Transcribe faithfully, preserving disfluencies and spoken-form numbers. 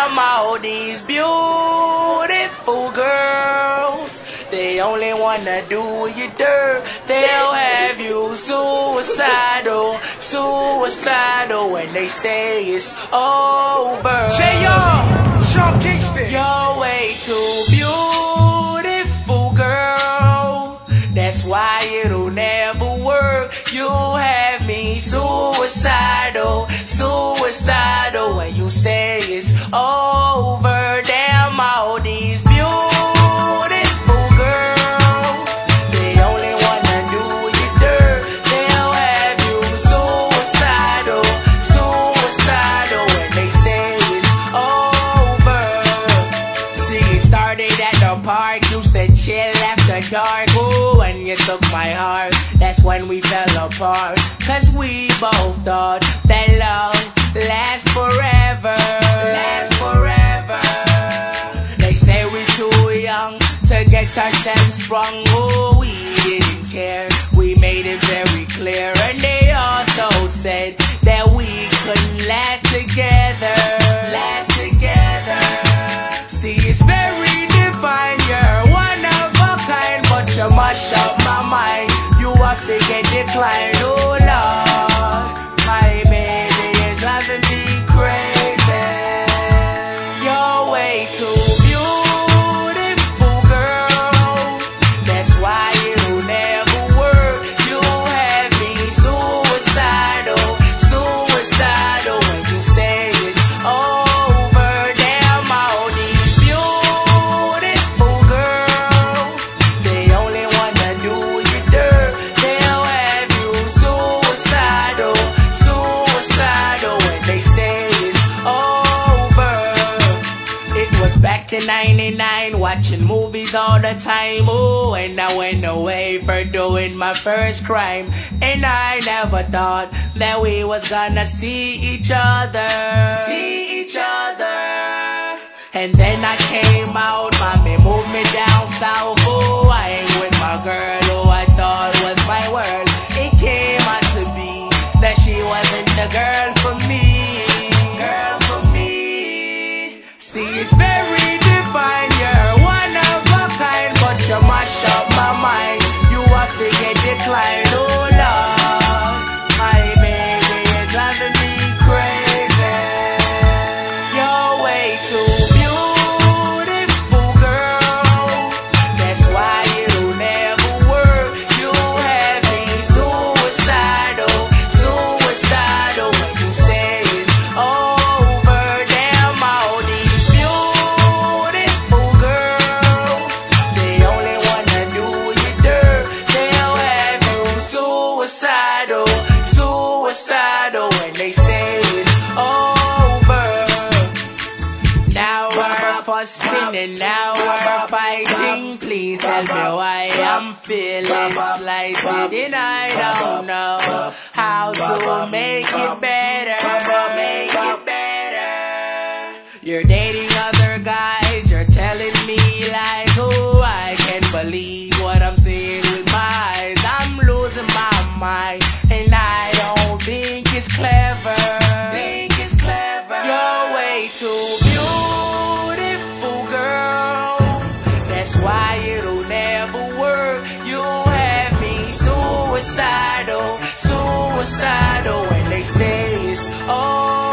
damn, all these beautiful girls, they only wanna do you dirt. They'll have you suicidal, suicidal when they say it's over. J R, Sean Kingston. You're way too beautiful, girl. That's why it'll never work. You have me suicidal, suicidal when you say it's over. Damn, all these beautiful girls, they only wanna do you dirt. They'll have you suicidal, suicidal when they say it's over. See, it started at the park, used to chill after dark. Ooh, when you took my heart, that's when we fell apart. Cause we both thought that love lasts forever, lasts forever. They say we too young to get touched and sprung. Oh, we didn't care, we made it very clear. And they also said that we couldn't last together, last together. See, it's very divine, you're one of a kind, but you mash up my mind. You have to get declined, oh Lord. My baby is driving me crazy. You're way too beautiful, girl. That's why it'll never work. You have me suicidal, suicidal when you say it's over. Damn, all these beautiful girls, they only wanna do you dirt. They'll have you suicidal, suicidal when they say it's over. It was back in ninety-nine, watching movies all the time. Oh, and I went away for doing my first crime. And I never thought that we was gonna see each other, see each other. And then I came out, mommy moved me down south. Oh, I ain't with my girl who I thought was my world. It came out to be that she wasn't the girl for me, girl for me. See, it's very divine, you're one of a kind, but you mash up my mind. You have to get declined, oh Lord. My baby is driving me crazy. You're way too beautiful, girl. That's why it'll never work. You have me suicidal, suicidal when you say it's over. Damn, all these beautiful girls, they only wanna do you dirt. They'll have you suicidal, suicidal when they say it's over. Now we're fussing and now we're fighting. Please tell me why I'm feeling slighted, and I don't know how to make it better, make it better. You're dating other guys, you're telling me lies. Oh, I can't believe what I'm seeing with my eyes. I'm losing my mind, and I don't think it's clever, think it's clever. You're way too beautiful, girl. That's why it'll never work. You have me suicidal, suicidal when they say it's all